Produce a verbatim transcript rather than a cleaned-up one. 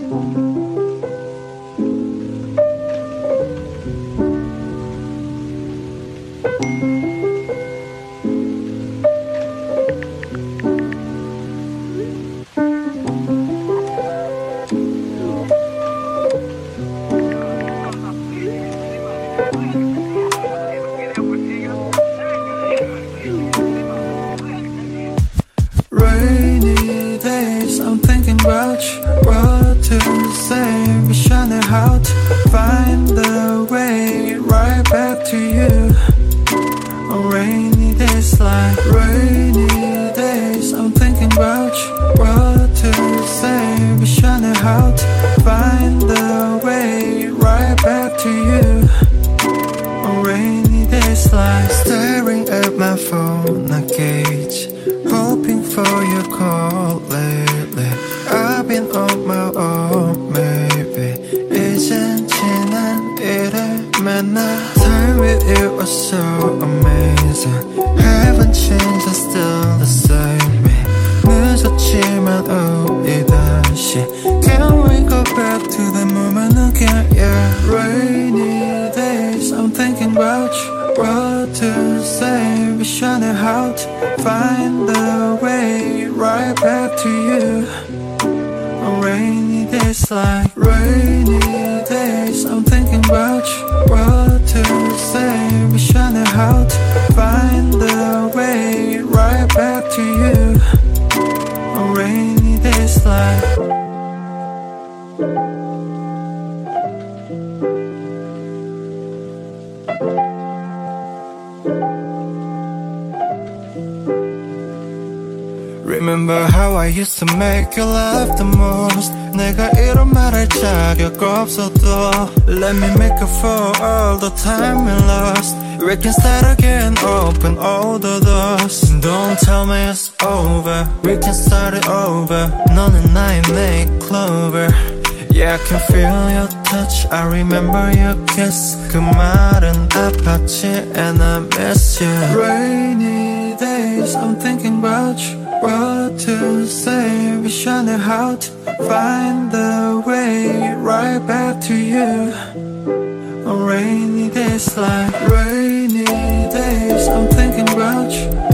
Rainy days, I'm thinking about you. What to say, wishing how to find the way right back to you. On rainy days like rainy days, I'm thinking about you. What to say, wishing how to find the way right back to you. On rainy days like staring at my phone, I gauge, hoping for your call lately. I've been on my own, maybe. 이젠 지난 일을 만나. Time with you was so amazing. Haven't changed, I'm still the same me. 늦었지만 우리 다시. Can we go back to the moment again? Yeah. Rainy days, I'm thinking about you. What to say, wishing how to find the way right back to you. On rainy days like rainy days, I'm thinking about you. What to say, wishing how to find the way right back to you. On rainy days like Remember how I used to make you laugh the most. 내가 이런 말할 자격 없어도 Let me make up for all the time we lost. We can start again, open all the doors. Don't tell me it's over, we can start it over. 너는 나의 make clover. Yeah, I can feel your touch, I remember your kiss. 그 말은 아팠지 and I miss you. Rainy days, I'm thinking about you. What to say, wishing how to find the way right back to you. On rainy days like rainy days, I'm thinking about you.